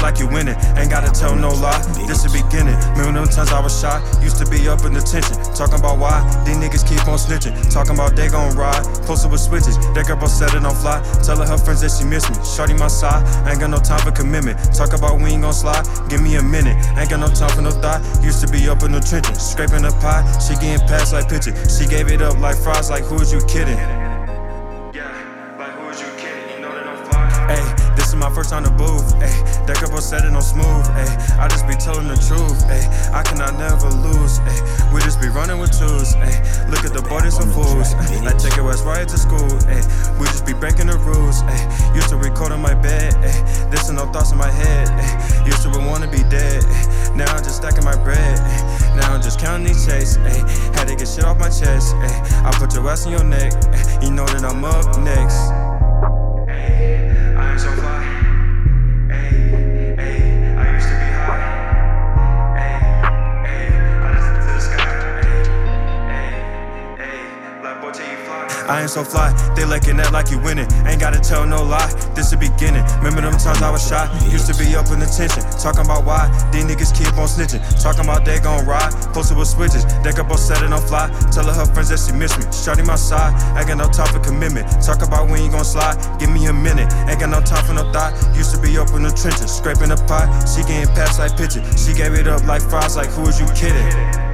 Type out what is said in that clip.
like you winning. Ain't gotta tell no lie, this the beginning. Remember them times I was shy, used to be up in attention. Talking about why, these niggas keep on snitching. Talking about they gon' ride, posted with switches. That girl both said it on fly, telling her friends that she miss me. Shorty my side, ain't got no time for commitment. Talk about we ain't gon' slide, give me a minute. Ain't got no time for no thought, used to be up in the trenches. Scraping the pie, she getting passed like pitching. She gave it up like fries, like who is you kidding? Ayy, this is my first time to booth, ayy. That girl said it on smooth, ayy. I just be telling the truth, ayy. I cannot never lose, ayy. We just be running with twos, ayy. Look at the boy, they some fools, ayy. I take your ass right to school, ayy. We just be breaking the rules, ayy. Used to record on my bed, ayy. This is no thoughts in my head, ayy. Used to wanna be dead, ayy. Now I'm just stacking my bread, ayy. Now I'm just counting these checks, ayy. Had to get shit off my chest, ayy. I put your ass in your neck, ayy. You know that I'm up next. I ain't so fly, ayy, ayy, I used to be high, ayy, ayy, I listen to the sky, ayy, ayy, like boy till you fly. I ain't so fly, they looking at like you winning. Ain't gotta tell no lie, this the beginning. Remember them times I was shy, used to be up in attention. Talking about why, these niggas keep on snitching. Talking about they gon' ride, posted with switches. That girl both said it on fly, telling her friends that she miss me. Shorty my side, ain't got no time for commitment. Talk about when you gon' slide, give me a minute. Ain't got no time for no thought, used to be up in the trenches. Scraping the pot, she getting passed like pitching. She gave it up like fries, like who is you kidding?